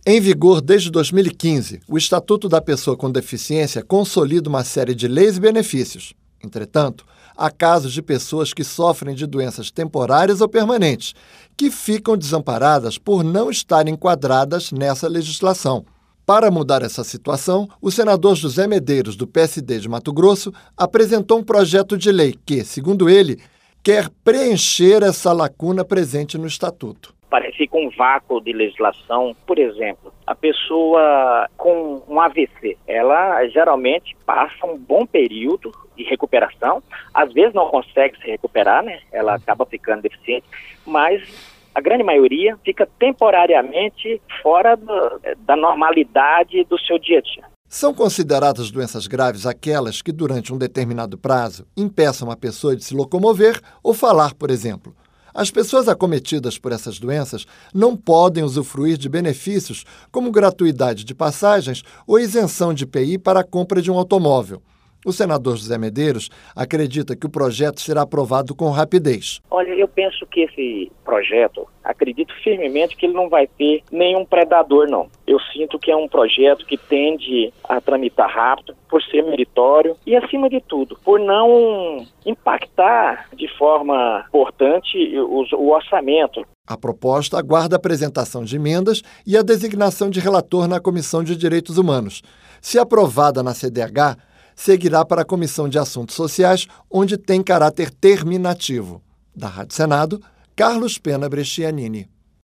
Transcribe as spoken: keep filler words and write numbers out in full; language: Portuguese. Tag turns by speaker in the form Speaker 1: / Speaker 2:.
Speaker 1: Em vigor desde dois mil e quinze, o Estatuto da Pessoa com Deficiência consolida uma série de leis e benefícios. Entretanto, há casos de pessoas que sofrem de doenças temporárias ou permanentes, que ficam desamparadas por não estarem enquadradas nessa legislação. Para mudar essa situação, o senador José Medeiros, do P S D de Mato Grosso, apresentou um projeto de lei que, segundo ele, quer preencher essa lacuna presente no Estatuto.
Speaker 2: Fica um vácuo de legislação. Por exemplo, a pessoa com um A V C, ela geralmente passa um bom período de recuperação, às vezes não consegue se recuperar, né? Ela acaba ficando deficiente, mas a grande maioria fica temporariamente fora do, da normalidade do seu dia a dia.
Speaker 1: São consideradas doenças graves aquelas que, durante um determinado prazo, impeçam a pessoa de se locomover ou falar, por exemplo. As pessoas acometidas por essas doenças não podem usufruir de benefícios como gratuidade de passagens ou isenção de I P I para a compra de um automóvel. O senador José Medeiros acredita que o projeto será aprovado com rapidez.
Speaker 2: Olha, eu penso que esse projeto, acredito firmemente que ele não vai ter nenhum predador, não. Eu sinto que é um projeto que tende a tramitar rápido, por ser meritório e, acima de tudo, por não impactar de forma importante o, o orçamento.
Speaker 1: A proposta aguarda a apresentação de emendas e a designação de relator na Comissão de Direitos Humanos. Se aprovada na C D H, seguirá para a Comissão de Assuntos Sociais, onde tem caráter terminativo. Da Rádio Senado, Carlos Pena Brescianini.